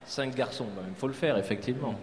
5 garçons, il faut le faire, effectivement.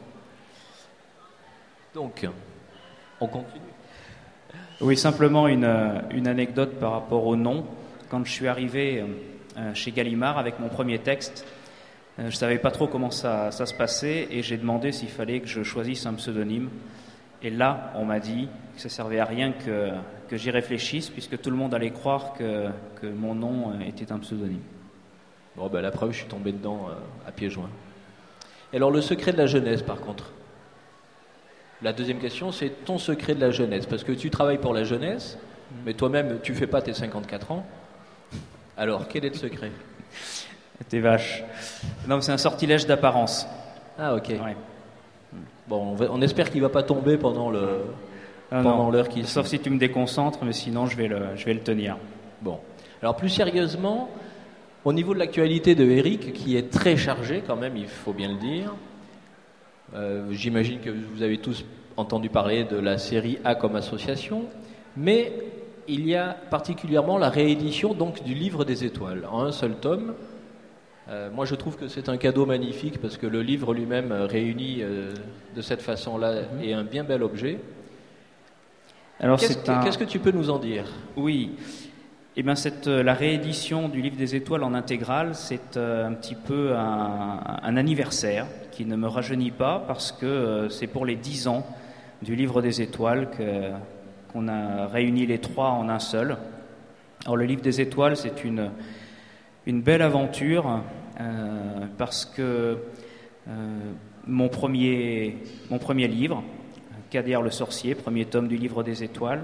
Donc, on continue. Oui, simplement une anecdote par rapport au nom. Quand je suis arrivé chez Gallimard avec mon premier texte, je ne savais pas trop comment ça se passait et j'ai demandé s'il fallait que je choisisse un pseudonyme. Et là, on m'a dit que ça ne servait à rien que j'y réfléchisse puisque tout le monde allait croire que mon nom était un pseudonyme. Bon, la preuve, je suis tombé dedans à pieds joints. Et alors, le secret de la jeunesse, par contre. La deuxième question, c'est ton secret de la jeunesse. Parce que tu travailles pour la jeunesse, mais toi-même, tu ne fais pas tes 54 ans. Alors, quel est le secret ? T'es vache. Non, c'est un sortilège d'apparence. Ah, ok. Ouais. Bon, on espère qu'il ne va pas tomber pendant l'heure qui suit. Sauf si tu me déconcentres, mais sinon, je vais le tenir. Bon. Alors, plus sérieusement, au niveau de l'actualité de Eric, qui est très chargée quand même, il faut bien le dire, j'imagine que vous avez tous entendu parler de la série A comme association, mais il y a particulièrement la réédition donc du Livre des Étoiles en un seul tome. Moi je trouve que c'est un cadeau magnifique parce que le livre lui-même réuni de cette façon-là est un bien bel objet. Alors qu'est-ce que tu peux nous en dire ? Oui. Eh bien, la réédition du Livre des Étoiles en intégrale, c'est un petit peu un anniversaire qui ne me rajeunit pas parce que c'est pour les 10 ans du Livre des Étoiles qu'on a réuni les 3 en un seul. Alors, le Livre des Étoiles, c'est une belle aventure parce que mon premier livre, Kader le sorcier, premier tome du Livre des Étoiles,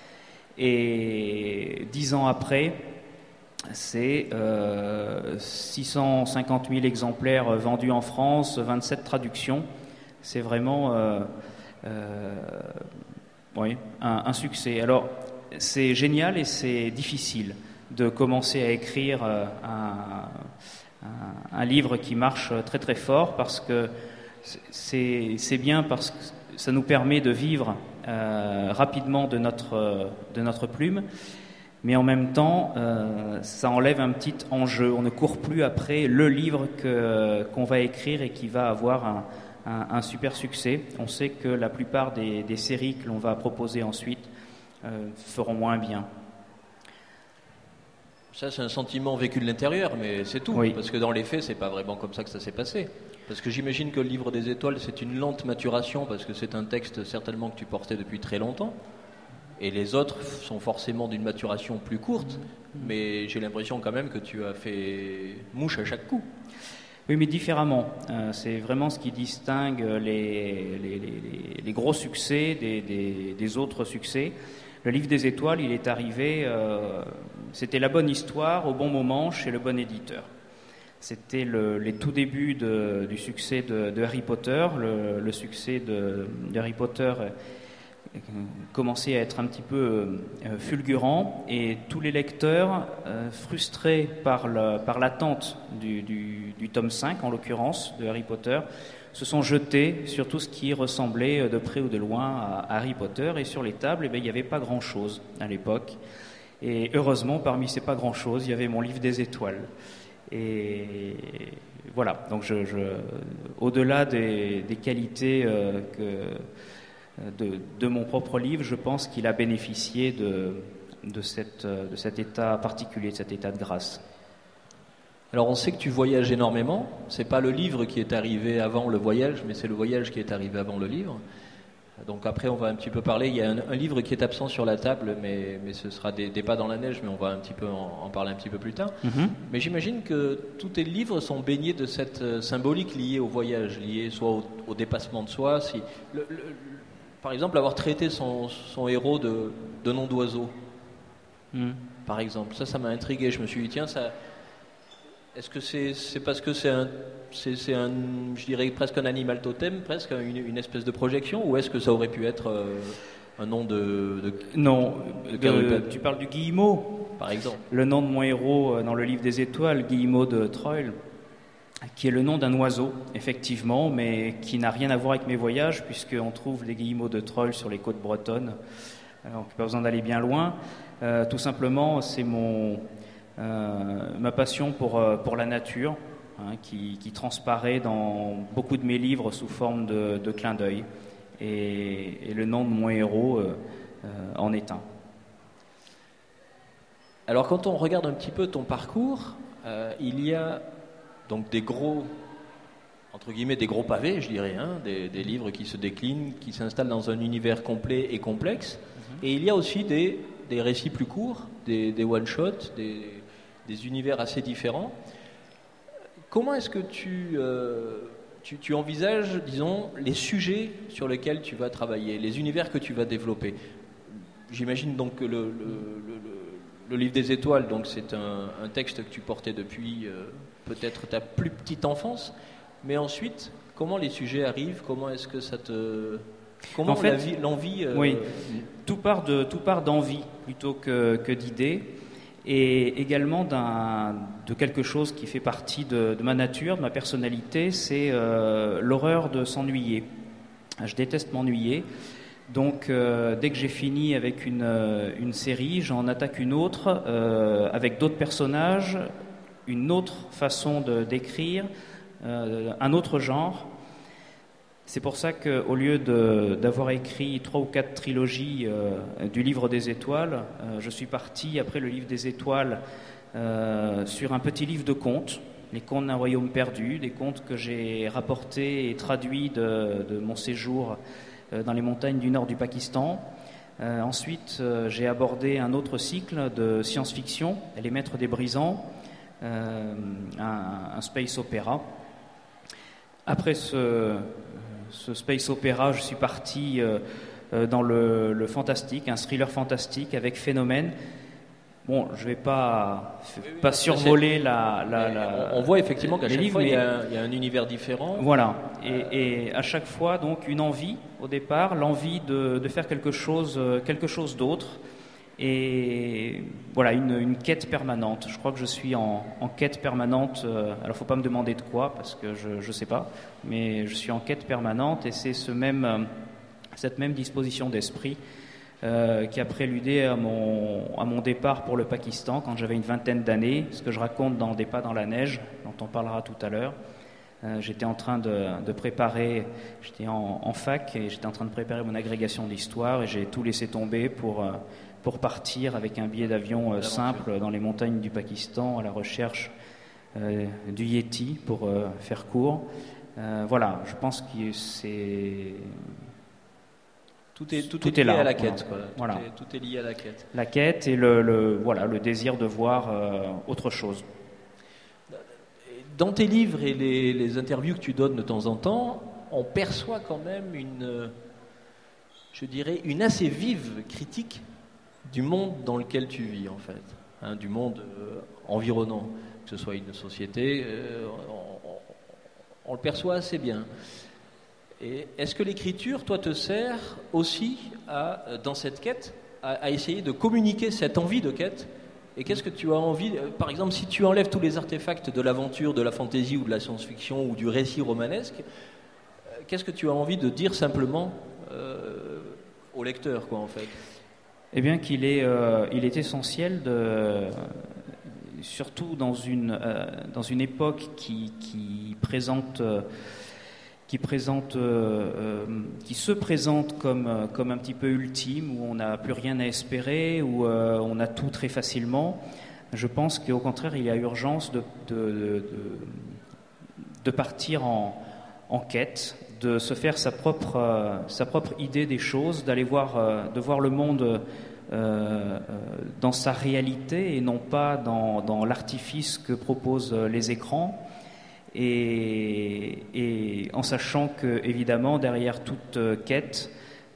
et 10 ans après, c'est 650 000 exemplaires vendus en France, 27 traductions. C'est vraiment un succès. Alors, c'est génial et c'est difficile de commencer à écrire un livre qui marche très très fort parce que c'est bien parce que ça nous permet de vivre rapidement de notre plume, mais en même temps, ça enlève un petit enjeu. On ne court plus après le livre qu'on va écrire et qui va avoir un super succès. On sait que la plupart des séries que l'on va proposer ensuite feront moins bien. Ça, c'est un sentiment vécu de l'intérieur, mais c'est tout. Oui. Parce que dans les faits, c'est pas vraiment comme ça que ça s'est passé. Parce que j'imagine que le Livre des Étoiles, c'est une lente maturation, parce que c'est un texte certainement que tu portais depuis très longtemps. Et les autres sont forcément d'une maturation plus courte. Mais j'ai l'impression quand même que tu as fait mouche à chaque coup. Oui, mais différemment. C'est vraiment ce qui distingue les gros succès des autres succès. Le Livre des Étoiles, il est arrivé... c'était la bonne histoire au bon moment chez le bon éditeur. C'était les tout débuts du succès de Harry Potter. Le succès de Harry Potter commençait à être un petit peu fulgurant et tous les lecteurs, frustrés par l'attente du tome 5, en l'occurrence, de Harry Potter, se sont jetés sur tout ce qui ressemblait de près ou de loin à Harry Potter. Et sur les tables, il n'y avait pas grand-chose à l'époque. Et heureusement, parmi ces pas grand-chose, il y avait mon Livre des Étoiles. Et voilà, donc au-delà des qualités de mon propre livre, je pense qu'il a bénéficié de cet état particulier, de cet état de grâce. Alors on sait que tu voyages énormément, c'est pas le livre qui est arrivé avant le voyage, mais c'est le voyage qui est arrivé avant le livre. Donc après on va un petit peu parler, il y a un livre qui est absent sur la table, mais ce sera des pas dans la neige, mais on va un petit peu en parler un petit peu plus tard. Mm-hmm. Mais j'imagine que tous tes livres sont baignés de cette symbolique liée au voyage, liée soit au dépassement de soi, par exemple avoir traité son héros de nom d'oiseau, par exemple, ça m'a intrigué, je me suis dit tiens, ça... Est-ce que c'est parce que c'est je dirais presque un animal totem, presque une espèce de projection, ou est-ce que ça aurait pu être un nom de Non, tu parles du Guillemot, par exemple. Le nom de mon héros dans le Livre des Étoiles, Guillemot de Troyes, qui est le nom d'un oiseau, effectivement, mais qui n'a rien à voir avec mes voyages, puisqu'on trouve les guillemots de Troyes sur les côtes bretonnes. Alors, pas besoin d'aller bien loin. Tout simplement, c'est ma passion pour la nature, qui transparaît dans beaucoup de mes livres sous forme de clin d'œil. Et le nom de mon héros en est un. Alors quand on regarde un petit peu ton parcours, il y a donc des gros, entre guillemets, des gros pavés, je dirais, des livres qui se déclinent, qui s'installent dans un univers complet et complexe. Et il y a aussi des récits plus courts, des one-shots, des univers assez différents. Comment est-ce que tu envisages, disons, les sujets sur lesquels tu vas travailler, les univers que tu vas développer? J'imagine donc que le livre des étoiles, donc c'est un texte que tu portais depuis peut-être ta plus petite enfance, mais ensuite, comment les sujets arrivent? Comment est-ce que ça te... Comment en fait, l'envie... Oui, tout part d'envie plutôt que d'idées, et également de quelque chose qui fait partie de ma nature, de ma personnalité, c'est l'horreur de s'ennuyer. Je déteste m'ennuyer. Donc, dès que j'ai fini avec une série, j'en attaque une autre avec d'autres personnages, une autre façon d'écrire, un autre genre. C'est pour ça qu'au lieu d'avoir écrit 3 ou 4 trilogies du livre des étoiles, je suis parti, après le livre des étoiles, sur un petit livre de contes, les contes d'un royaume perdu, des contes que j'ai rapportés et traduits de mon séjour dans les montagnes du nord du Pakistan. Ensuite, j'ai abordé un autre cycle de science-fiction, Les Maîtres des Brisants, un space opéra. Après ce space opéra, je suis parti dans le fantastique, un thriller fantastique avec Phénomène. Bon, je ne vais pas survoler on voit effectivement qu'à chaque livres, fois, il y a un univers différent. Voilà, et à chaque fois, donc, une envie, au départ, l'envie de faire quelque chose d'autre, et voilà, une quête permanente. Je crois que je suis en quête permanente, alors il ne faut pas me demander de quoi, parce que je ne sais pas, mais je suis en quête permanente, et c'est cette même disposition d'esprit qui a préludé à mon départ pour le Pakistan quand j'avais une vingtaine d'années, ce que je raconte dans Des pas dans la neige, dont on parlera tout à l'heure. J'étais en train de préparer, j'étais en fac et j'étais en train de préparer mon agrégation d'histoire et j'ai tout laissé tomber pour partir avec un billet d'avion simple dans les montagnes du Pakistan à la recherche du Yéti, pour faire court. Voilà, je pense que c'est... Tout est lié là, à la quête. Voilà. Tout est lié à la quête. La quête et le désir de voir autre chose. Dans tes livres et les interviews que tu donnes de temps en temps, on perçoit quand même une assez vive critique du monde dans lequel tu vis, en fait, du monde environnant, que ce soit une société, on le perçoit assez bien. Et est-ce que l'écriture, toi, te sert aussi dans cette quête, à essayer de communiquer cette envie de quête? Et qu'est-ce que tu as envie, par exemple, si tu enlèves tous les artefacts de l'aventure, de la fantaisie ou de la science-fiction ou du récit romanesque, qu'est-ce que tu as envie de dire simplement au lecteur, quoi, en fait? Eh bien, qu'il est essentiel surtout dans une époque qui se présente comme un petit peu ultime, où on n'a plus rien à espérer, où on a tout très facilement. Je pense qu'au contraire, il y a urgence de partir en quête, de se faire sa propre idée des choses, de voir le monde dans sa réalité et non pas dans l'artifice que proposent les écrans. Et en sachant que, évidemment, derrière toute quête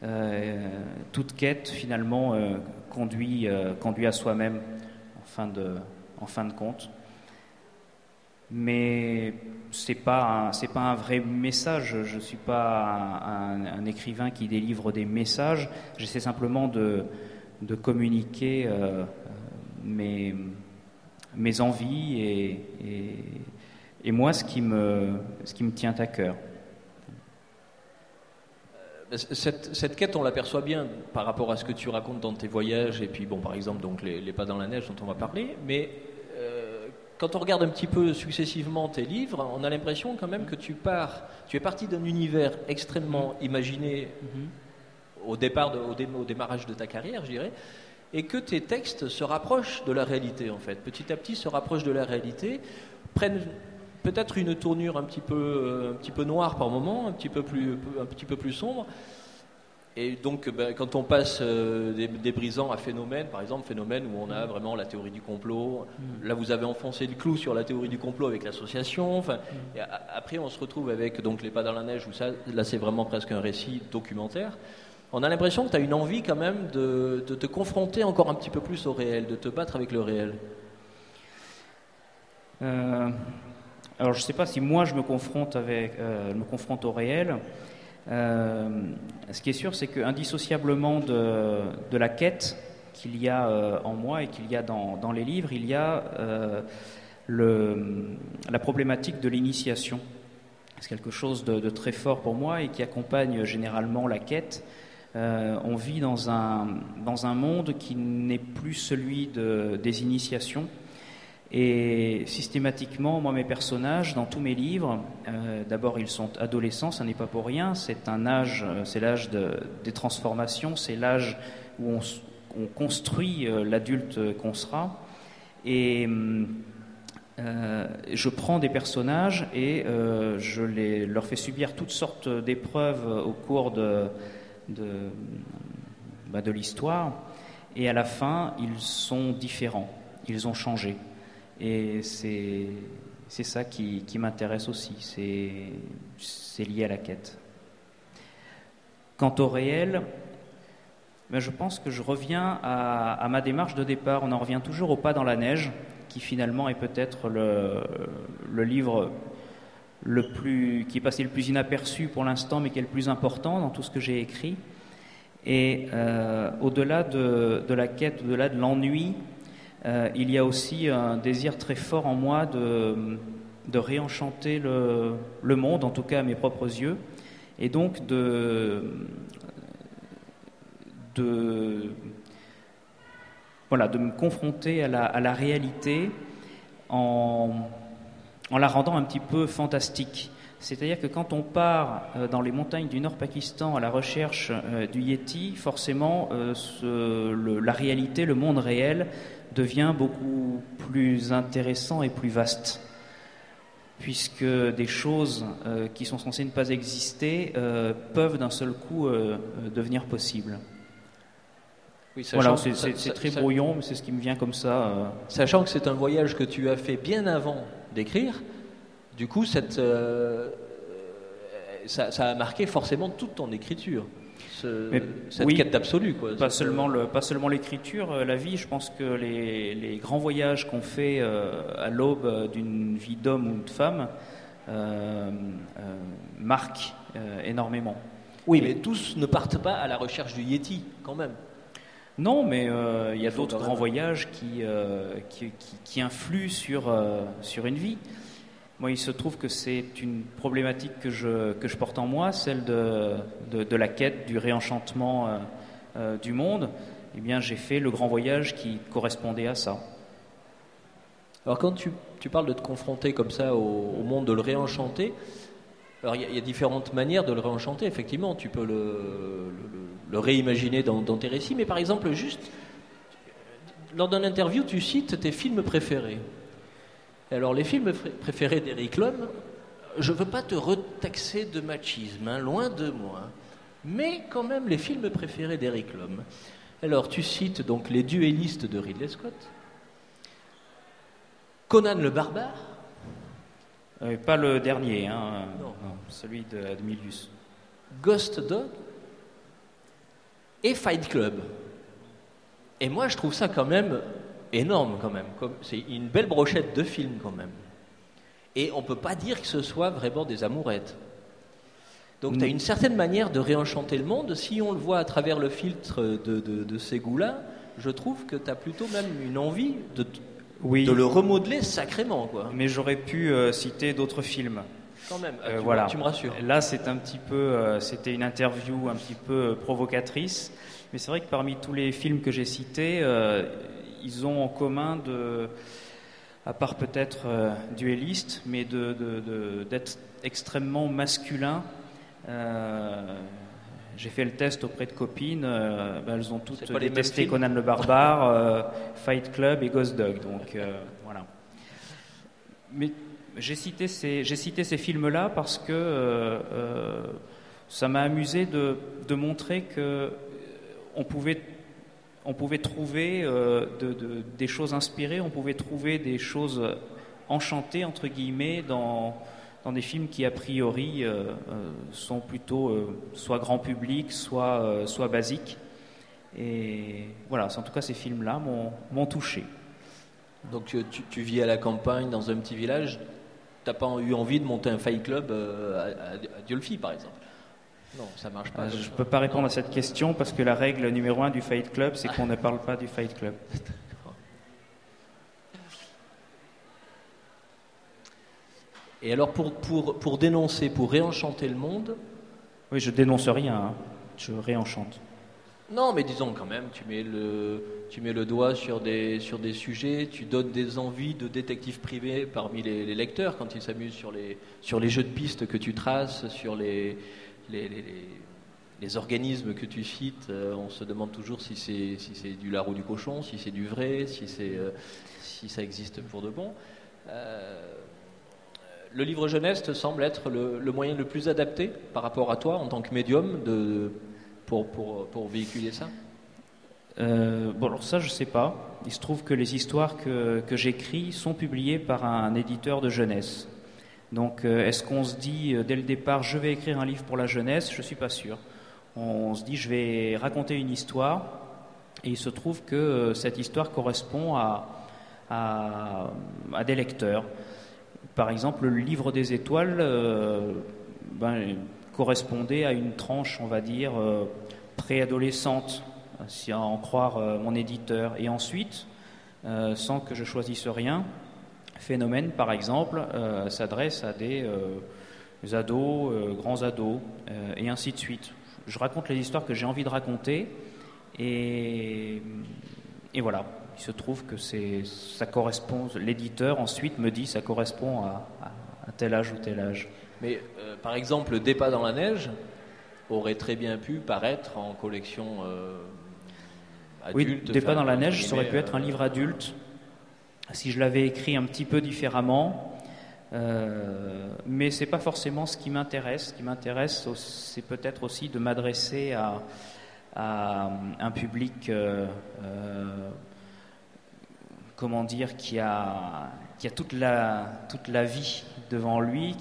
finalement conduit à soi-même en fin de compte. Mais c'est pas un vrai message. Je suis pas un écrivain qui délivre des messages. J'essaie simplement de communiquer mes envies et moi, ce qui me tient à cœur. Cette quête, on l'aperçoit bien par rapport à ce que tu racontes dans tes voyages, et puis, bon, par exemple, donc les pas dans la neige dont on va parler, mais quand on regarde un petit peu successivement tes livres, on a l'impression quand même que tu es parti d'un univers extrêmement imaginé au démarrage de ta carrière, je dirais, et que tes textes se rapprochent de la réalité, en fait. Petit à petit, se rapprochent de la réalité, prennent peut-être une tournure un petit peu noire par moment, un petit peu plus sombre. Et donc, quand on passe des brisants à Phénomène, par exemple, Phénomène où on a vraiment la théorie du complot, là vous avez enfoncé le clou sur la théorie du complot avec l'association, et après on se retrouve avec donc Les Pas dans la neige, où là c'est vraiment presque un récit documentaire. On a l'impression que tu as une envie quand même de te confronter encore un petit peu plus au réel, de te battre avec le réel. Alors je ne sais pas si moi je me confronte au réel. Ce qui est sûr, c'est qu'indissociablement de la quête qu'il y a en moi et qu'il y a dans les livres, il y a la problématique de l'initiation. C'est quelque chose de très fort pour moi et qui accompagne généralement la quête. On vit dans un monde qui n'est plus celui des initiations. Et systématiquement, moi, mes personnages, dans tous mes livres, d'abord, ils sont adolescents, ça n'est pas pour rien. C'est l'âge des transformations, c'est l'âge où on construit l'adulte qu'on sera. Et je prends des personnages et je leur fais subir toutes sortes d'épreuves au cours de l'histoire. Et à la fin, ils sont différents, ils ont changé. Et c'est ça qui m'intéresse aussi, c'est lié à la quête. Quant au réel, je pense que je reviens à ma démarche de départ. On en revient toujours au Pas dans la neige, qui finalement est peut-être le livre qui est passé le plus inaperçu pour l'instant, mais qui est le plus important dans tout ce que j'ai écrit. Et au-delà de la quête, au-delà de l'ennui, il y a aussi un désir très fort en moi de réenchanter le monde, en tout cas à mes propres yeux, et donc de me confronter à la réalité en la rendant un petit peu fantastique. C'est-à-dire que quand on part dans les montagnes du Nord-Pakistan à la recherche du Yéti, forcément la réalité, le monde réel, devient beaucoup plus intéressant et plus vaste, puisque des choses qui sont censées ne pas exister peuvent d'un seul coup devenir possibles. Oui, voilà, c'est très brouillon, mais c'est ce qui me vient comme ça. Sachant que c'est un voyage que tu as fait bien avant d'écrire, du coup, ça a marqué forcément toute ton écriture. Cette quête d'absolu, quoi. Pas seulement l'écriture, la vie. Je pense que les grands voyages qu'on fait à l'aube d'une vie d'homme ou de femme marquent énormément. Oui, mais tous ne partent pas à la recherche du Yéti, quand même. Non, mais il y a d'autres grands voyages qui influent sur une vie. Moi, il se trouve que c'est une problématique que je porte en moi, celle de la quête, du réenchantement du monde. Eh bien, j'ai fait le grand voyage qui correspondait à ça. Alors, quand tu parles de te confronter comme ça au monde, de le réenchanter, alors il y a différentes manières de le réenchanter. Effectivement, tu peux le réimaginer dans tes récits, mais par exemple, juste lors d'une interview, tu cites tes films préférés. Alors, les films préférés d'Eric Lhomme, je ne veux pas te retaxer de machisme, loin de moi, mais quand même les films préférés d'Eric Lhomme. Alors, tu cites donc Les Duellistes de Ridley Scott, Conan le Barbare. Pas le dernier, non, celui de Milius. Ghost Dog et Fight Club. Et moi, je trouve ça quand même énorme, quand même. C'est une belle brochette de films, quand même. Et on ne peut pas dire que ce soit vraiment des amourettes. Donc, tu as une certaine manière de réenchanter le monde. Si on le voit à travers le filtre de ces goûts-là, je trouve que tu as plutôt même une envie de le remodeler sacrément, quoi. Mais j'aurais pu citer d'autres films. Quand même, voilà. Tu me rassures. Là, c'est un petit peu, c'était une interview un petit peu provocatrice. Mais c'est vrai que parmi tous les films que j'ai cités, ils ont en commun à part peut-être duelliste, mais d'être extrêmement masculin. J'ai fait le test auprès de copines, elles ont toutes détesté Conan le Barbare, Fight Club et Ghost Dog, donc voilà. Mais j'ai cité ces films-là parce que ça m'a amusé de montrer que on pouvait trouver des choses inspirées, on pouvait trouver des choses enchantées entre guillemets dans des films qui a priori sont plutôt soit grand public, soit basiques. Et voilà, en tout cas ces films-là m'ont touché. Donc tu vis à la campagne, dans un petit village, t'as pas eu envie de monter un fight club à Diolfi par exemple? Non, ça marche pas. Je peux pas répondre à cette question parce que la règle numéro 1 du fight club, c'est qu'on ne parle pas du fight club. Et alors pour dénoncer, pour réenchanter le monde... Oui, je dénonce rien, hein. Je réenchante. Non, mais disons quand même, tu mets le doigt sur des sujets, tu donnes des envies de détectives privés parmi les lecteurs quand ils s'amusent sur les jeux de pistes que tu traces, sur les organismes que tu cites. On se demande toujours si c'est du lard ou du cochon, si c'est du vrai, si ça existe pour de bon. Le livre jeunesse te semble être le moyen le plus adapté par rapport à toi en tant que médium pour véhiculer ça? Bon, alors ça, je sais pas. Il se trouve que les histoires que j'écris sont publiées par un éditeur de jeunesse. Donc, est-ce qu'on se dit dès le départ, je vais écrire un livre pour la jeunesse? Je suis pas sûr. On se dit, je vais raconter une histoire, et il se trouve que cette histoire correspond à des lecteurs. Par exemple, le livre des étoiles correspondait à une tranche, on va dire, préadolescente, si à en croire mon éditeur. Et ensuite, sans que je choisisse rien, Phénomène, par exemple, s'adresse à des ados, grands ados, et ainsi de suite. Je raconte les histoires que j'ai envie de raconter, et voilà. Il se trouve que ça correspond. L'éditeur ensuite me dit ça correspond à tel âge ou tel âge. Mais par exemple, Des pas dans la neige aurait très bien pu paraître en collection adulte. Oui, Des pas dans la neige, ça aurait pu être un livre adulte si je l'avais écrit un petit peu différemment. Mais c'est pas forcément ce qui m'intéresse. Ce qui m'intéresse, c'est peut-être aussi de m'adresser à un public. Comment dire, qui a toute la vie devant lui,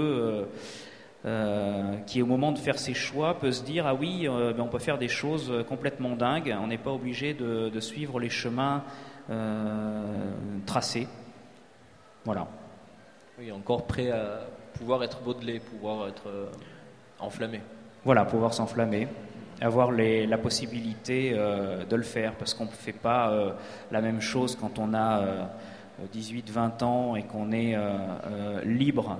qui au moment de faire ses choix peut se dire ah oui, on peut faire des choses complètement dingues, on n'est pas obligé de suivre les chemins tracés. Voilà. Oui, encore prêt à pouvoir être modelé, pouvoir être enflammé. Voilà, pouvoir s'enflammer. Avoir la possibilité de le faire, parce qu'on ne fait pas la même chose quand on a 18-20 ans et qu'on est libre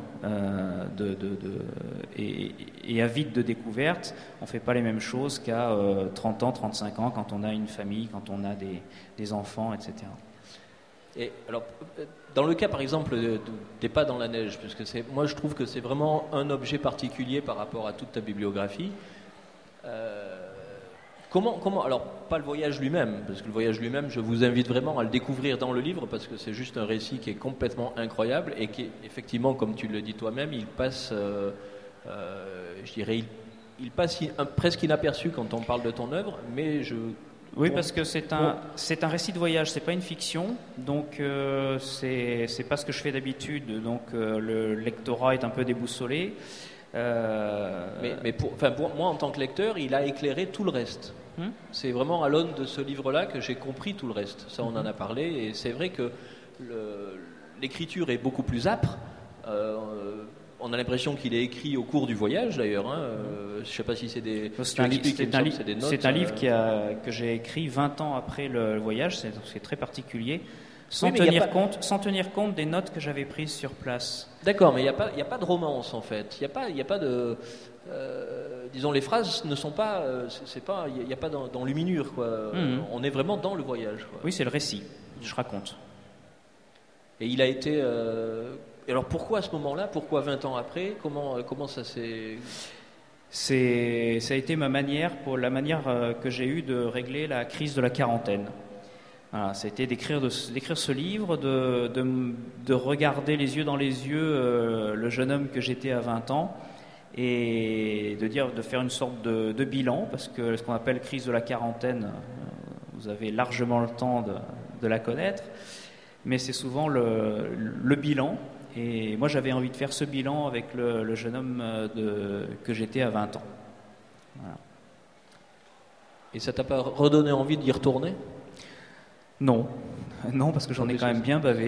et avide de découvertes. On ne fait pas les mêmes choses qu'à 30 ans, 35 ans, quand on a une famille, quand on a des enfants, etc. Et alors, dans le cas par exemple des pas dans la neige, parce que moi je trouve que c'est vraiment un objet particulier par rapport à toute ta bibliographie. Comment, alors pas le voyage lui-même, parce que le voyage lui-même, je vous invite vraiment à le découvrir dans le livre, parce que c'est juste un récit qui est complètement incroyable et qui, effectivement, comme tu le dis toi-même, il passe, je dirais, il passe presque inaperçu quand on parle de ton œuvre, mais Oui, parce que c'est un récit de voyage, c'est pas une fiction, donc c'est pas ce que je fais d'habitude, donc le lectorat est un peu déboussolé. Mais pour moi, en tant que lecteur, il a éclairé tout le reste. C'est vraiment à l'aune de ce livre-là que j'ai compris tout le reste. Ça, on en a parlé, et c'est vrai que l'écriture est beaucoup plus âpre. On a l'impression qu'il est écrit au cours du voyage, d'ailleurs. Je ne sais pas si c'est des... C'est un livre que j'ai écrit 20 ans après le voyage, c'est très particulier. Sans tenir compte des notes que j'avais prises sur place. D'accord, mais il n'y a pas de romance en fait. Il n'y a pas de... disons, les phrases ne sont pas... il n'y a pas d'enluminure, quoi. On est vraiment dans le voyage, quoi. Oui, c'est le récit. Je raconte. Et il a été... alors pourquoi à ce moment-là? Pourquoi 20 ans après? Comment ça s'est... Ça a été la manière que j'ai eue de régler la crise de la quarantaine. Voilà, ça a été d'écrire ce livre, de regarder les yeux dans les yeux le jeune homme que j'étais à 20 ans et de faire une sorte de bilan, parce que ce qu'on appelle crise de la quarantaine, vous avez largement le temps de la connaître, mais c'est souvent le bilan. Et moi, j'avais envie de faire ce bilan avec le jeune homme que j'étais à 20 ans. Voilà. Et ça t'a pas redonné envie d'y retourner? Non, parce que j'en ai quand même bien bavé.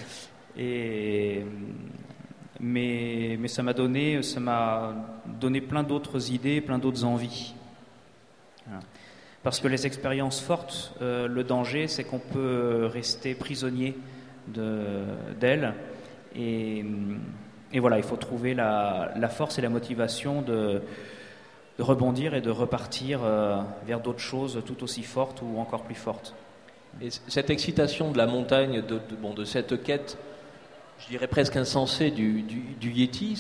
Mais ça m'a donné plein d'autres idées, plein d'autres envies. Voilà. Parce que les expériences fortes, le danger, c'est qu'on peut rester prisonnier d'elles. Et voilà, il faut trouver la force et la motivation de rebondir et de repartir vers d'autres choses tout aussi fortes ou encore plus fortes. Et cette excitation de la montagne, de cette quête, je dirais presque insensée du Yéti,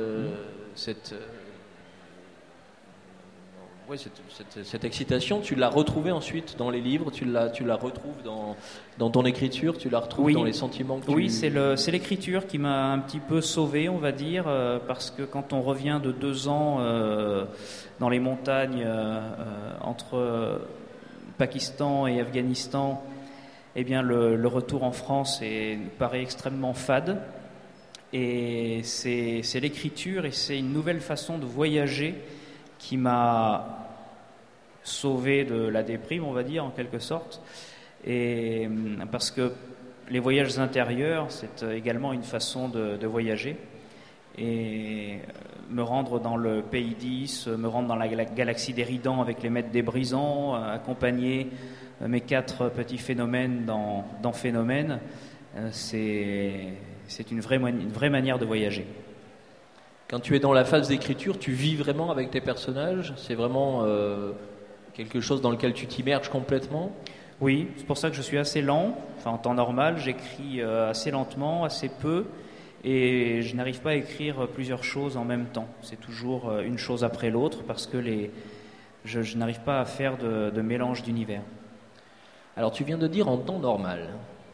cette excitation, tu l'as retrouvée ensuite dans les livres, tu la retrouves dans ton écriture, tu la retrouves dans les sentiments que tu... Oui, c'est l'écriture qui m'a un petit peu sauvé, on va dire, parce que quand on revient de 2 ans dans les montagnes entre Pakistan et Afghanistan, eh bien le retour en France paraît extrêmement fade. Et c'est l'écriture et c'est une nouvelle façon de voyager qui m'a sauvé de la déprime, on va dire, en quelque sorte. Et parce que les voyages intérieurs, c'est également une façon de voyager. Et me rendre dans le pays 10, me rendre dans la galaxie d'Éridan avec les maîtres des brisants, accompagner mes 4 petits phénomènes dans Phénomène, c'est une vraie manière de voyager. Quand tu es dans la phase d'écriture, tu vis vraiment avec tes personnages? C'est vraiment quelque chose dans lequel tu t'immerges complètement? Oui, c'est pour ça que je suis assez lent. Enfin, en temps normal, j'écris assez lentement, assez peu, et je n'arrive pas à écrire plusieurs choses en même temps. C'est toujours une chose après l'autre, parce que je n'arrive pas à faire de mélange d'univers. Alors, tu viens de dire en temps normal.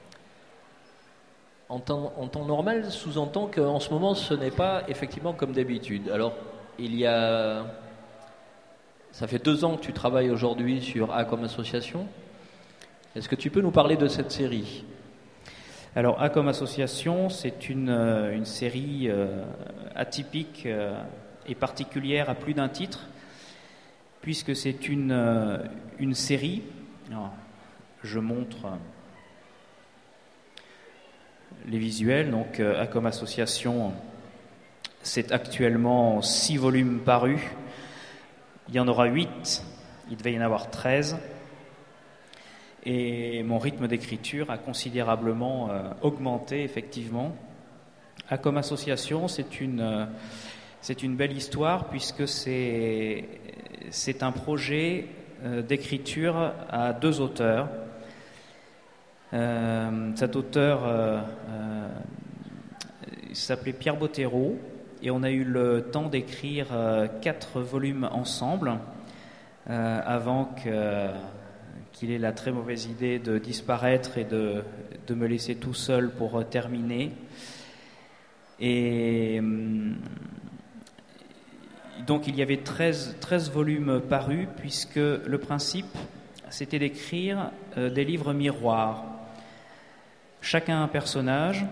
En temps normal, sous-entend qu'en ce moment, ce n'est pas effectivement comme d'habitude. Alors, ça fait 2 ans que tu travailles aujourd'hui sur A comme association. Est-ce que tu peux nous parler de cette série? Alors, A comme association, c'est une série atypique et particulière à plus d'un titre, puisque c'est une série. Alors, je montre les visuels. Donc, A comme association, c'est actuellement 6 volumes parus. Il y en aura 8, il devait y en avoir 13. Et mon rythme d'écriture a considérablement augmenté, effectivement. A comme association, c'est une belle histoire, puisque c'est un projet d'écriture à 2 auteurs. Cet auteur s'appelait Pierre Bottero, et on a eu le temps d'écrire 4 volumes ensemble avant qu'il ait la très mauvaise idée de disparaître et de me laisser tout seul pour terminer. Et donc il y avait 13 volumes parus, puisque le principe, c'était d'écrire des livres miroirs. Chacun un personnage,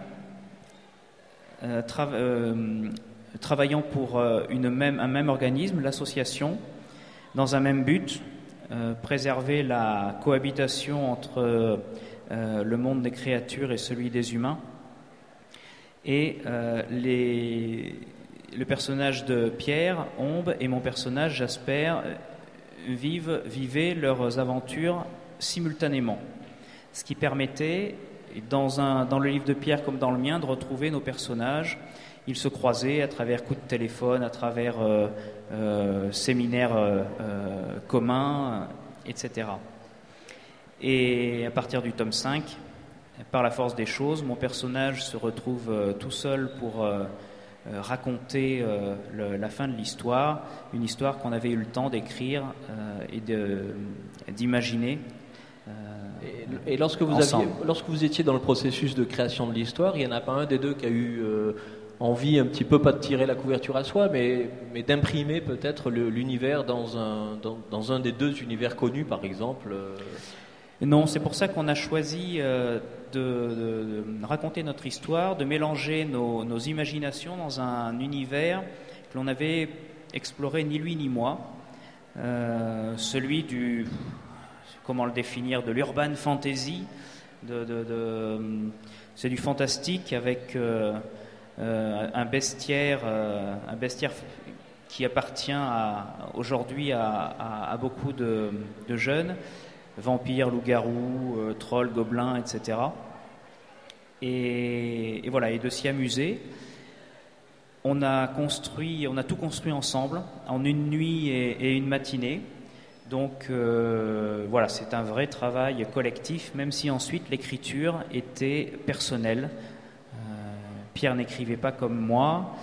travaillant pour un même organisme, l'association, dans un même but, préserver la cohabitation entre le monde des créatures et celui des humains. Et le personnage de Pierre, Ombe, et mon personnage, Jasper, vivaient leurs aventures simultanément. Ce qui permettait, dans le livre de Pierre comme dans le mien, de retrouver nos personnages. Ils se croisaient à travers coups de téléphone, à travers séminaires communs, etc. Et à partir du tome 5, par la force des choses, mon personnage se retrouve tout seul pour raconter la fin de l'histoire, une histoire qu'on avait eu le temps d'écrire et d'imaginer. Et lorsque vous étiez dans le processus de création de l'histoire, il n'y en a pas un des deux qui a eu envie un petit peu, pas de tirer la couverture à soi, mais d'imprimer peut-être l'univers dans un des deux univers connus, par exemple Non, c'est pour ça qu'on a choisi de raconter notre histoire, de mélanger nos imaginations dans un univers que l'on n'avait exploré ni lui ni moi, celui du, comment le définir, de l'urban fantasy, c'est du fantastique avec un bestiaire qui appartient aujourd'hui à beaucoup de jeunes, vampires, loups-garous, trolls, gobelins, etc. Et voilà, et de s'y amuser. On a tout construit ensemble en une nuit et une matinée. Donc voilà, c'est un vrai travail collectif, même si ensuite l'écriture était personnelle. Pierre n'écrivait pas comme moi,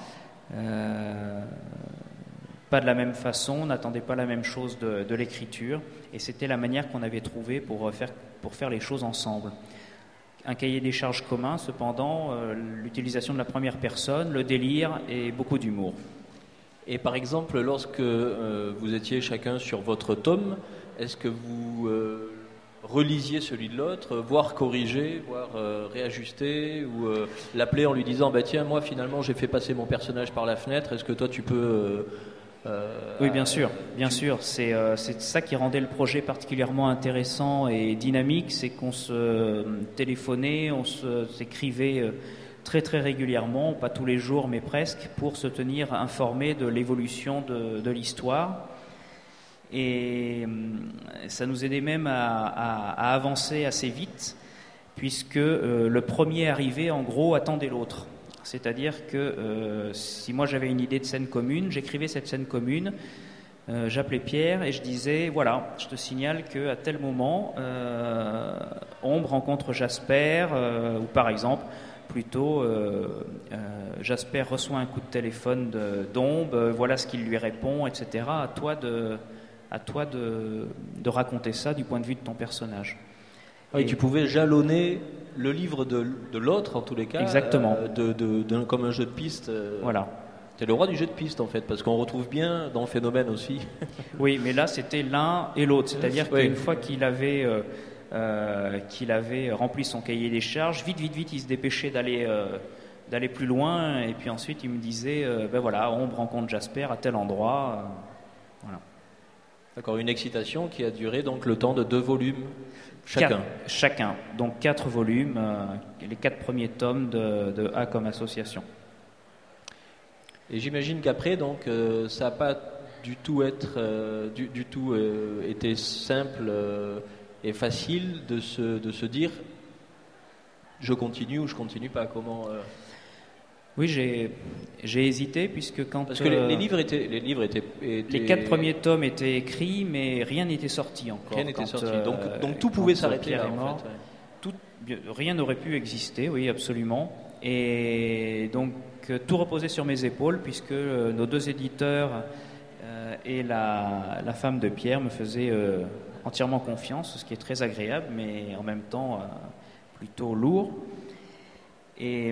pas de la même façon, n'attendait pas la même chose de l'écriture, et c'était la manière qu'on avait trouvée pour faire les choses ensemble. Un cahier des charges commun, cependant, l'utilisation de la première personne, le délire et beaucoup d'humour. Et par exemple, lorsque vous étiez chacun sur votre tome, est-ce que vous relisiez celui de l'autre, voire corriger, voire réajuster, ou l'appeler en lui disant « Tiens, moi finalement j'ai fait passer mon personnage par la fenêtre, est-ce que toi tu peux… » Oui, bien sûr. C'est ça qui rendait le projet particulièrement intéressant et dynamique, c'est qu'on se téléphonait, on s'écrivait très très régulièrement, pas tous les jours mais presque, pour se tenir informé de l'évolution de l'histoire. Et ça nous aidait même à avancer assez vite, puisque le premier arrivé, en gros, attendait l'autre. C'est-à-dire que si moi j'avais une idée de scène commune, j'écrivais cette scène commune, j'appelais Pierre et je disais, voilà, je te signale qu'à tel moment, Ombre rencontre Jasper, ou par exemple, plutôt Jasper reçoit un coup de téléphone d'Ombre, voilà ce qu'il lui répond, etc. À toi de raconter ça du point de vue de ton personnage. Oui, tu pouvais jalonner le livre de l'autre, en tous les cas. Exactement. Comme un jeu de piste. Voilà. C'est le roi du jeu de piste, en fait, parce qu'on retrouve bien dans le phénomène aussi. Oui, mais là, c'était l'un et l'autre. C'est-à-dire qu'une fois qu'il avait rempli son cahier des charges, vite, il se dépêchait d'aller plus loin. Et puis ensuite, il me disait, voilà, Ombre rencontre Jasper à tel endroit. Voilà. D'accord, une excitation qui a duré donc le temps de 2 volumes chacun. Donc 4 volumes, les 4 premiers tomes de A comme association. Et j'imagine qu'après, donc, ça n'a pas du tout été simple et facile de se dire je continue ou je continue pas. Comment Oui, j'ai hésité puisque parce que les livres étaient les 4 premiers tomes étaient écrits, mais rien n'était sorti encore. Rien n'était sorti. Donc tout pouvait s'arrêter là, en fait. Rien n'aurait pu exister, oui, absolument. Et donc tout reposait sur mes épaules puisque nos 2 éditeurs et la femme de Pierre me faisaient entièrement confiance, ce qui est très agréable, mais en même temps plutôt lourd. Et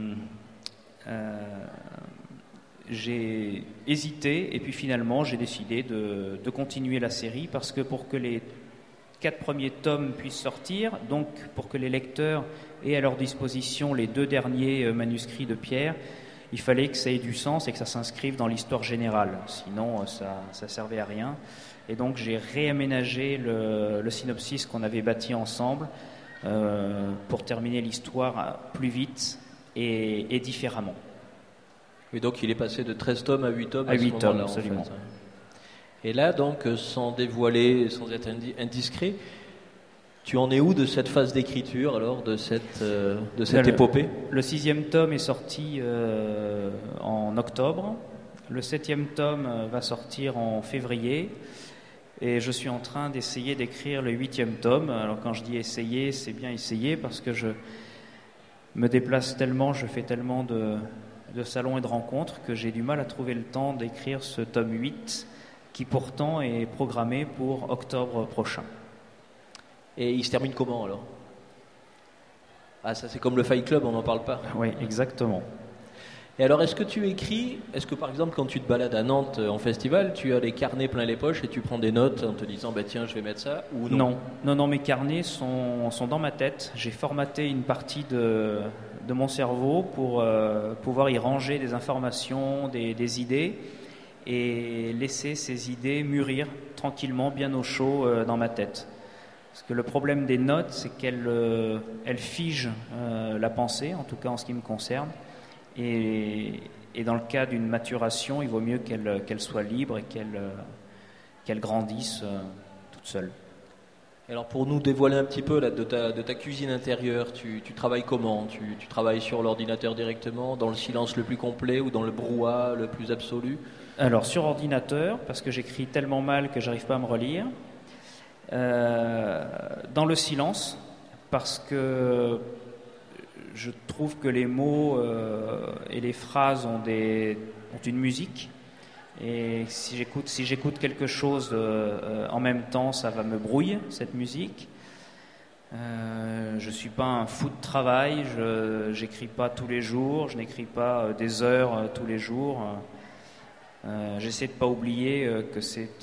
j'ai hésité et puis finalement j'ai décidé de continuer la série parce que pour que les 4 premiers tomes puissent sortir, donc pour que les lecteurs aient à leur disposition les 2 derniers manuscrits de Pierre, il fallait que ça ait du sens et que ça s'inscrive dans l'histoire générale, sinon ça servait à rien. Et donc j'ai réaménagé le synopsis qu'on avait bâti ensemble pour terminer l'histoire plus vite et différemment. Oui, donc il est passé de 13 tomes à 8 tomes. À 8 tomes, absolument. En fait. Et là, donc, sans dévoiler, sans être indiscret, tu en es où de cette phase d'écriture, alors, de cette épopée ? Le 6e tome est sorti en octobre. Le 7e tome va sortir en février. Et je suis en train d'essayer d'écrire le 8e tome. Alors quand je dis essayer, c'est bien essayer parce que je me déplace tellement, je fais tellement de salons et de rencontres que j'ai du mal à trouver le temps d'écrire ce tome 8 qui pourtant est programmé pour octobre prochain. Et il se termine comment alors? Ah, ça c'est comme le Fight Club, on n'en parle pas. Oui, exactement. Et alors, est-ce que par exemple, quand tu te balades à Nantes en festival, tu as les carnets plein les poches et tu prends des notes en te disant, tiens, je vais mettre ça, ou non? Non, mes carnets sont dans ma tête. J'ai formaté une partie de mon cerveau pour pouvoir y ranger des informations, des idées, et laisser ces idées mûrir tranquillement, bien au chaud dans ma tête. Parce que le problème des notes, c'est qu'elles figent la pensée, en tout cas en ce qui me concerne. Et dans le cas d'une maturation, il vaut mieux qu'elle soit libre et qu'elle grandisse toute seule. Alors pour nous dévoiler un petit peu là, de ta cuisine intérieure, tu travailles comment? Tu travailles sur l'ordinateur directement, dans le silence le plus complet ou dans le brouhaha le plus absolu? Alors sur ordinateur, parce que j'écris tellement mal que j'arrive pas à me relire. Dans le silence, parce que je trouve que les mots et les phrases ont une musique, et si j'écoute quelque chose en même temps, ça va me brouiller, cette musique. Je suis pas un fou de travail, j'écris pas tous les jours, je n'écris pas des heures tous les jours. J'essaie de pas oublier que c'est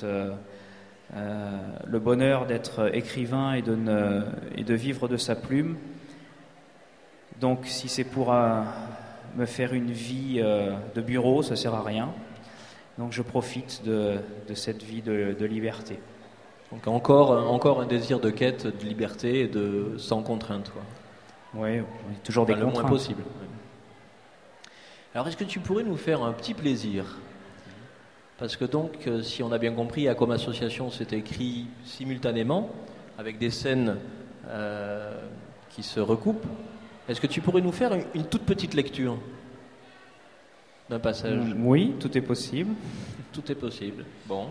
le bonheur d'être écrivain et de vivre de sa plume. Donc si c'est pour me faire une vie de bureau, ça ne sert à rien. Donc je profite de cette vie de liberté. Donc encore un désir de quête, de liberté et sans contrainte. Oui, toujours des contraintes. Le moins possible. Alors est-ce que tu pourrais nous faire un petit plaisir? Parce que donc, si on a bien compris, Acom Association s'est écrit simultanément, avec des scènes qui se recoupent. Est-ce que tu pourrais nous faire une toute petite lecture d'un passage? Oui, tout est possible. Tout est possible. Bon.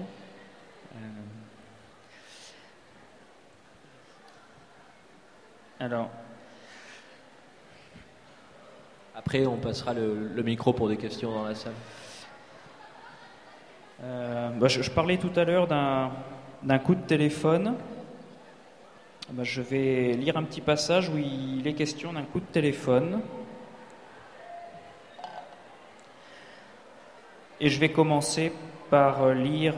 Alors. Après, on passera le micro pour des questions dans la salle. Je parlais tout à l'heure d'un coup de téléphone. Je vais lire un petit passage où il est question d'un coup de téléphone. Et je vais commencer par lire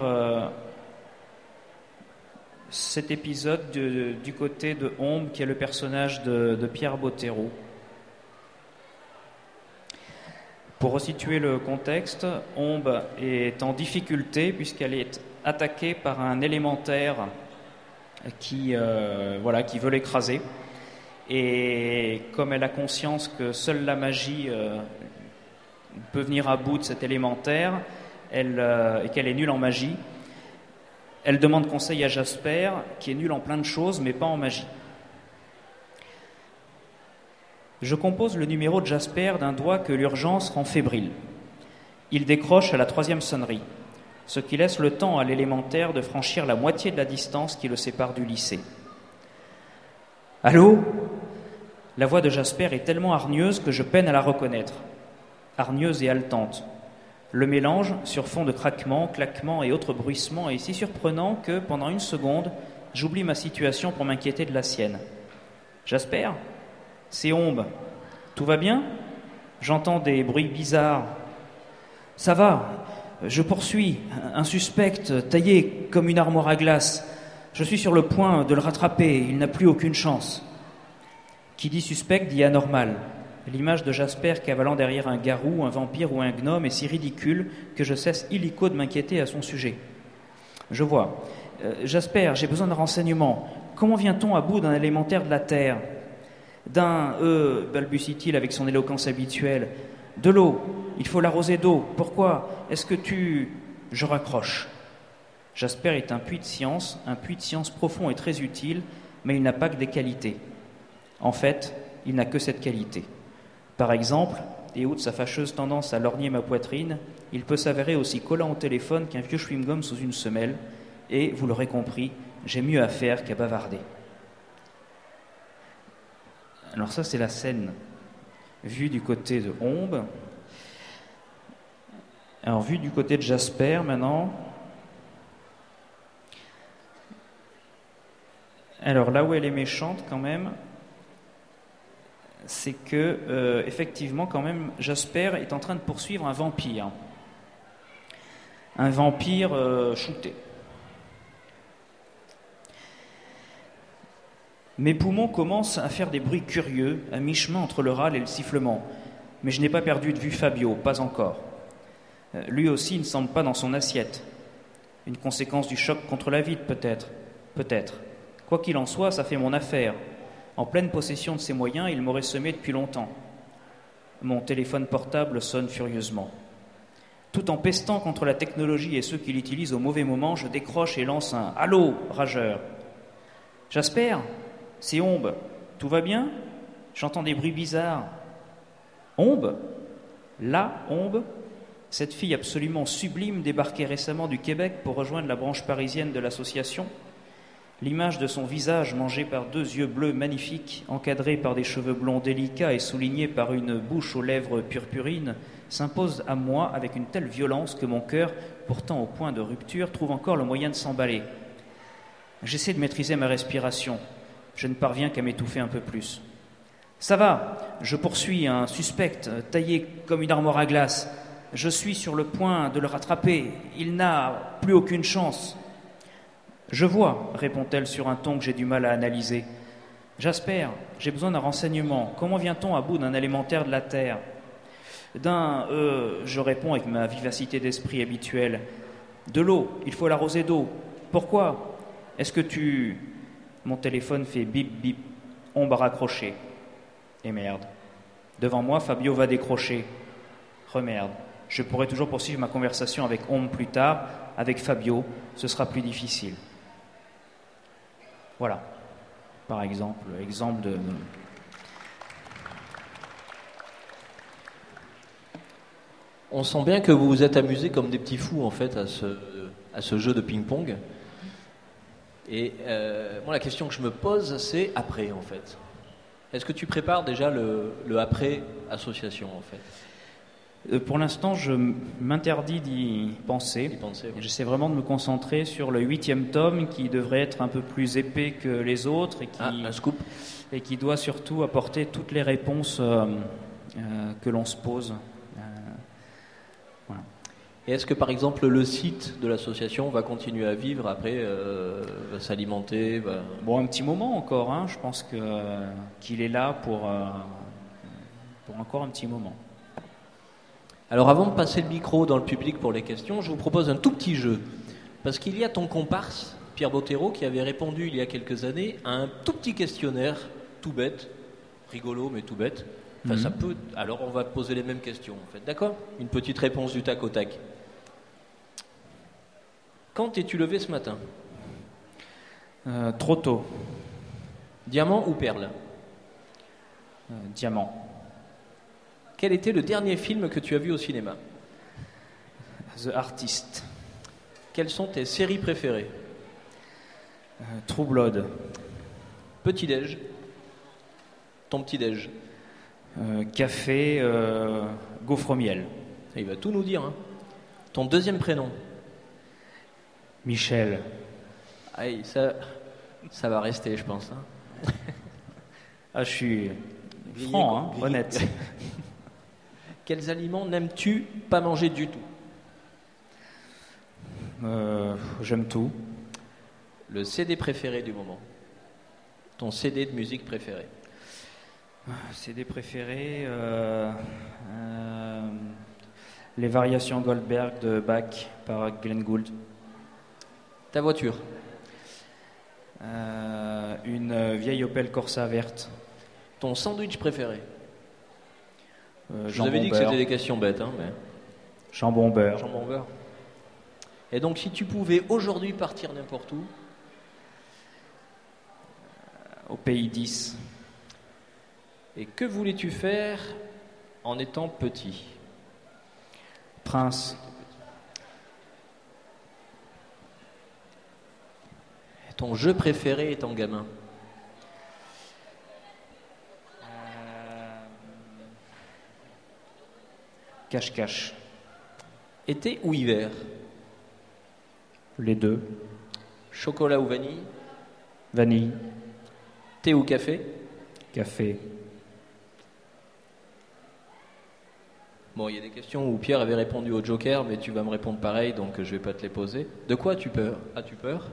cet épisode du côté de Ombre, qui est le personnage de Pierre Bottero. Pour resituer le contexte, Ombre est en difficulté puisqu'elle est attaquée par un élémentaire qui veut l'écraser. Et comme elle a conscience que seule la magie peut venir à bout de cet élémentaire, et qu'elle est nulle en magie, elle demande conseil à Jasper, qui est nul en plein de choses, mais pas en magie. Je compose le numéro de Jasper d'un doigt que l'urgence rend fébrile. Il décroche à la 3e sonnerie, ce qui laisse le temps à l'élémentaire de franchir la moitié de la distance qui le sépare du lycée. « Allô ?» La voix de Jasper est tellement hargneuse que je peine à la reconnaître. Hargneuse et haletante. Le mélange, sur fond de craquements, claquements et autres bruissements, est si surprenant que, pendant une seconde, j'oublie ma situation pour m'inquiéter de la sienne. « Jasper ? C'est Ombre. Tout va bien ? J'entends des bruits bizarres. Ça va, je poursuis. Un suspect taillé comme une armoire à glace. Je suis sur le point de le rattraper. Il n'a plus aucune chance. Qui dit suspect dit anormal. L'image de Jasper cavalant derrière un garou, un vampire ou un gnome est si ridicule que je cesse illico de m'inquiéter à son sujet. Je vois. Jasper, j'ai besoin de renseignements. Comment vient-on à bout d'un élémentaire de la Terre ? Balbutie-t-il avec son éloquence habituelle. De l'eau, il faut l'arroser d'eau. Pourquoi ? Est-ce que tu... Je raccroche. Jasper est un puits de science profond et très utile, mais il n'a pas que des qualités. En fait, il n'a que cette qualité. Par exemple, et outre sa fâcheuse tendance à lorgner ma poitrine, il peut s'avérer aussi collant au téléphone qu'un vieux chewing-gum sous une semelle, Et, vous l'aurez compris, j'ai mieux à faire qu'à bavarder. Alors ça, c'est la scène vue du côté de Ombe. Alors, vue du côté de Jasper, maintenant. Alors, là où elle est méchante, quand même, c'est que, effectivement, quand même, Jasper est en train de poursuivre un vampire. Un vampire shooté. Mes poumons commencent à faire des bruits curieux, à mi-chemin entre le râle et le sifflement. Mais je n'ai pas perdu de vue Fabio, pas encore. Lui aussi ne semble pas dans son assiette. Une conséquence du choc contre la vide, peut-être. Peut-être. Quoi qu'il en soit, ça fait mon affaire. En pleine possession de ses moyens, il m'aurait semé depuis longtemps. Mon téléphone portable sonne furieusement. Tout en pestant contre la technologie et ceux qui l'utilisent au mauvais moment, je décroche et lance un « Allô !» rageur. « Jasper, c'est Ombe. Tout va bien ? J'entends des bruits bizarres. » « Ombe ? Là, Ombe ? Cette fille absolument sublime débarquée récemment du Québec pour rejoindre la branche parisienne de l'association. L'image de son visage mangé par 2 yeux bleus magnifiques, encadrés par des cheveux blonds délicats et soulignés par une bouche aux lèvres purpurines, s'impose à moi avec une telle violence que mon cœur, pourtant au point de rupture, trouve encore le moyen de s'emballer. J'essaie de maîtriser ma respiration. Je ne parviens qu'à m'étouffer un peu plus. Ça va, je poursuis un suspect taillé comme une armoire à glace. Je suis sur le point de le rattraper. Il n'a plus aucune chance. Je vois, répond-elle sur un ton que j'ai du mal à analyser. Jasper, j'ai besoin d'un renseignement. Comment vient-on à bout d'un élémentaire de la Terre ? Je réponds avec ma vivacité d'esprit habituelle. De l'eau, il faut l'arroser d'eau. Pourquoi ? Est-ce que tu... Mon téléphone fait bip bip. Ombe a raccroché. Et merde. Devant moi, Fabio va décrocher. Remerde. Je pourrais toujours poursuivre ma conversation avec Ombe plus tard. Avec Fabio, ce sera plus difficile. Voilà. Par exemple, de... On sent bien que vous vous êtes amusés comme des petits fous en fait à ce jeu de ping-pong. Et moi, la question que je me pose, c'est après en fait. Est-ce que tu prépares déjà le après association en fait ? Pour l'instant, je m'interdis d'y penser. Ouais. J'essaie vraiment de me concentrer sur le 8e tome qui devrait être un peu plus épais que les autres un scoop. Et qui doit surtout apporter toutes les réponses que l'on se pose. Voilà. Et est-ce que par exemple le site de l'association va continuer à vivre après, va s'alimenter Bon, un petit moment encore, hein. Je pense qu'il est là pour encore un petit moment. Alors avant de passer le micro dans le public pour les questions, je vous propose un tout petit jeu. Parce qu'il y a ton comparse, Pierre Bottero, qui avait répondu il y a quelques années à un tout petit questionnaire, tout bête, rigolo mais tout bête. Enfin, ça peut... Alors on va te poser les mêmes questions en fait, d'accord ? Une petite réponse du tac au tac. Quand t'es-tu levé ce matin ? Trop tôt. Diamant ou perle ? Diamant. Quel était le dernier film que tu as vu au cinéma ? The Artist. Quelles sont tes séries préférées ? True Blood. Petit-déj. Ton petit-déj. Café, gaufre au miel. Il va tout nous dire. Hein. Ton deuxième prénom ? Michel. Aïe, ça va rester, je pense. Hein. Je suis franc, hein, honnête. Quels aliments n'aimes-tu pas manger du tout ? J'aime tout. Le CD préféré du moment ? Ton CD de musique préféré ? CD préféré, les variations Goldberg de Bach par Glenn Gould. Ta voiture ? Une vieille Opel Corsa verte. Ton sandwich préféré ? Je vous Jambon avais dit que beurre. c'était des questions bêtes. Hein, mais... Jambon beurre. Jambon beurre. Et donc si tu pouvais aujourd'hui partir n'importe où ? Au pays 10. Et que voulais-tu faire en étant petit ? Prince. Ton jeu préféré étant gamin? Cache-cache. Été ou hiver? Les deux. Chocolat ou vanille? Vanille. Thé ou café? Café. Bon, il y a des questions où Pierre avait répondu au Joker, mais tu vas me répondre pareil, donc je vais pas te les poser. De quoi as-tu peur? As-tu peur?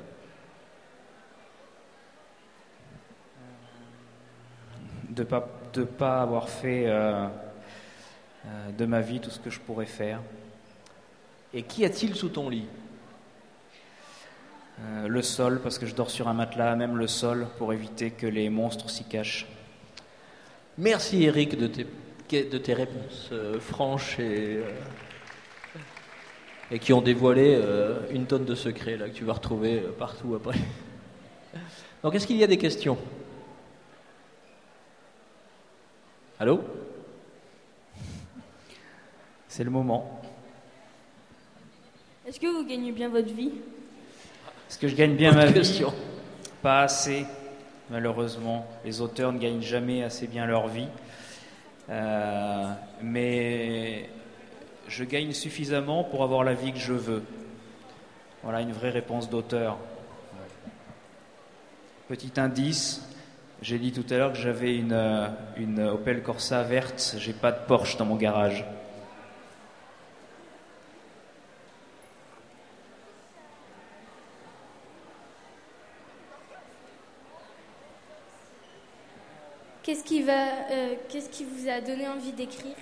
De pas avoir fait de ma vie tout ce que je pourrais faire. Et qu'y a-t-il sous ton lit? Le sol, parce que je dors sur un matelas, même le sol, pour éviter que les monstres s'y cachent. Merci Eric de tes réponses franches et qui ont dévoilé une tonne de secrets là, que tu vas retrouver partout après. Donc est-ce qu'il y a des questions? Allô? C'est le moment. Est-ce que vous gagnez bien votre vie? Est-ce que je gagne bien Bonne ma question. vie? Pas assez, malheureusement. Les auteurs ne gagnent jamais assez bien leur vie. Mais je gagne suffisamment pour avoir la vie que je veux. Voilà une vraie réponse d'auteur. Petit indice, j'ai dit tout à l'heure que j'avais une Opel Corsa verte. J'ai pas de Porsche dans mon garage. Qu'est-ce qui vous a donné envie d'écrire?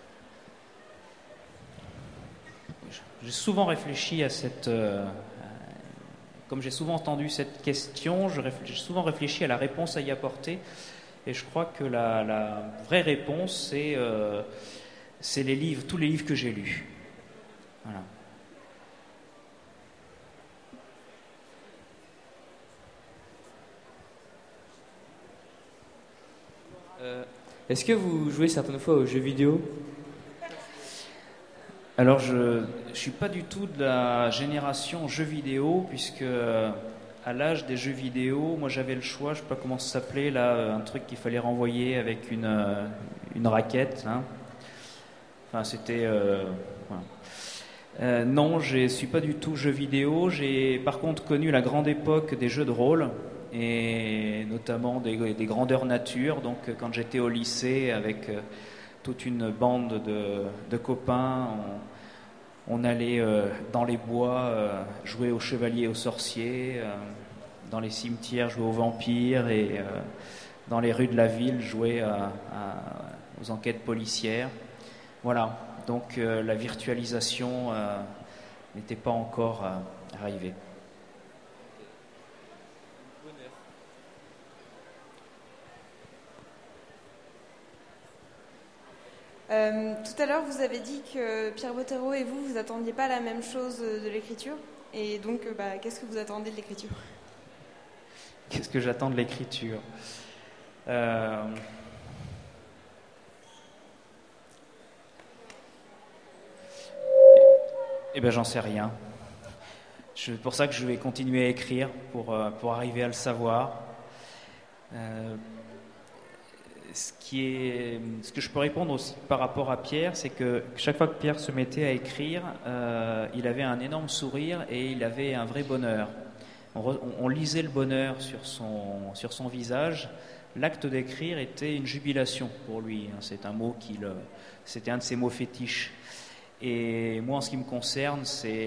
J'ai souvent réfléchi à cette... comme j'ai souvent entendu cette question, j'ai souvent réfléchi à la réponse à y apporter. Et je crois que la vraie réponse, c'est les livres, tous les livres que j'ai lus. Voilà. Est-ce que vous jouez certaines fois aux jeux vidéo? Alors je suis pas du tout de la génération jeux vidéo, puisque à l'âge des jeux vidéo, moi j'avais le choix, je sais pas comment ça s'appelait là, un truc qu'il fallait renvoyer avec une raquette. Hein. Enfin c'était... voilà. Non, je suis pas du tout jeux vidéo. J'ai par contre connu la grande époque des jeux de rôle, et notamment des grandeurs nature. Donc quand j'étais au lycée avec toute une bande de copains, on allait dans les bois jouer aux chevaliers et aux sorciers, dans les cimetières jouer aux vampires, et dans les rues de la ville jouer aux enquêtes policières. Voilà, donc la virtualisation n'était pas encore arrivée. Tout à l'heure, vous avez dit que Pierre Bottero et vous attendiez pas la même chose de l'écriture. Et donc, qu'est-ce que vous attendez de l'écriture? Qu'est-ce que j'attends de l'écriture? Eh bien, j'en sais rien. C'est pour ça que je vais continuer à écrire, pour arriver à le savoir. Ce que je peux répondre aussi par rapport à Pierre, c'est que chaque fois que Pierre se mettait à écrire, il avait un énorme sourire et il avait un vrai bonheur. On lisait le bonheur sur son visage. L'acte d'écrire était une jubilation pour lui. C'est un mot c'était un de ses mots fétiches. Et moi, en ce qui me concerne,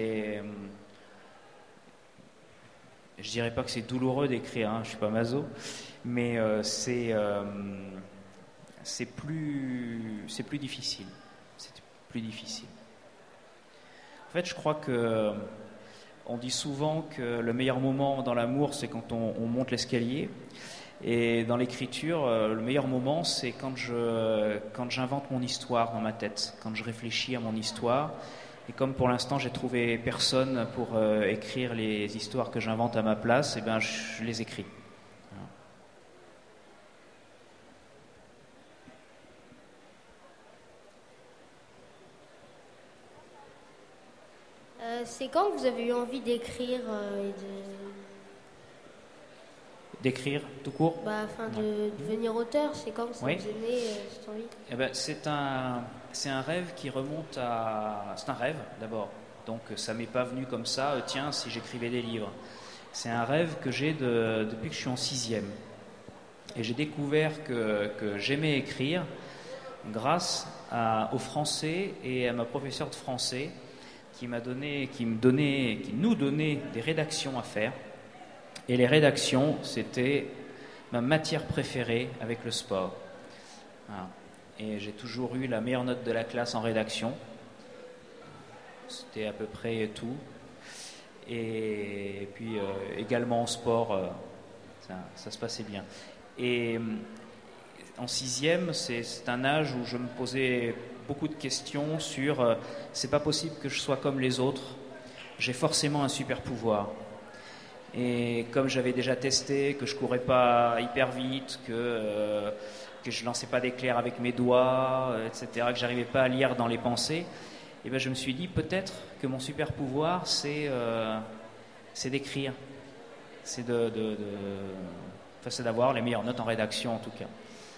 je dirais pas que c'est douloureux d'écrire, hein, je suis pas maso, mais c'est plus difficile. C'est plus difficile. En fait, je crois que on dit souvent que le meilleur moment dans l'amour, c'est quand on monte l'escalier. Et dans l'écriture, le meilleur moment, c'est quand j'invente mon histoire dans ma tête, quand je réfléchis à mon histoire. Et comme pour l'instant, j'ai trouvé personne pour écrire les histoires que j'invente à ma place, et ben je les écris. C'est quand vous avez eu envie d'écrire D'écrire tout court? De devenir auteur, c'est quand ça Oui. vous est né cette envie? Eh ben, c'est un rêve qui remonte à... C'est un rêve, d'abord. Donc, ça m'est pas venu comme ça, tiens, si j'écrivais des livres. C'est un rêve que j'ai depuis que je suis en 6e. Et j'ai découvert que j'aimais écrire grâce au français et à ma professeure de français qui nous donnait des rédactions à faire. Et les rédactions, c'était ma matière préférée avec le sport. Voilà. Et j'ai toujours eu la meilleure note de la classe en rédaction. C'était à peu près tout. Et puis également en sport, ça se passait bien. Et en 6e, c'est un âge où je me posais beaucoup de questions sur c'est pas possible que je sois comme les autres, j'ai forcément un super pouvoir. Et comme j'avais déjà testé que je courais pas hyper vite, que je lançais pas d'éclairs avec mes doigts, etc., que j'arrivais pas à lire dans les pensées, et ben je me suis dit peut-être que mon super pouvoir c'est d'écrire, c'est c'est d'avoir les meilleures notes en rédaction en tout cas.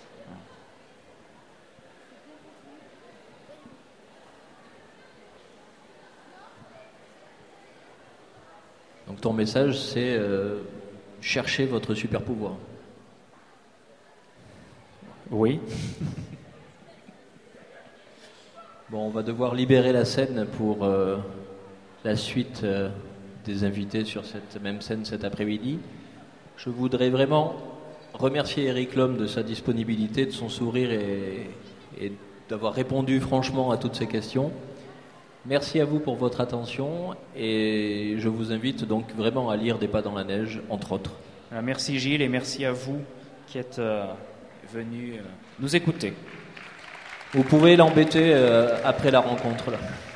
Donc ton message, c'est chercher votre super pouvoir. Oui. Bon, on va devoir libérer la scène pour la suite des invités sur cette même scène cet après-midi. Je voudrais vraiment remercier Eric Lhomme de sa disponibilité, de son sourire et d'avoir répondu franchement à toutes ces questions. Merci à vous pour votre attention et je vous invite donc vraiment à lire Des pas dans la neige, entre autres. Merci Gilles et merci à vous qui êtes venus nous écouter. Vous pouvez l'embêter après la rencontre là.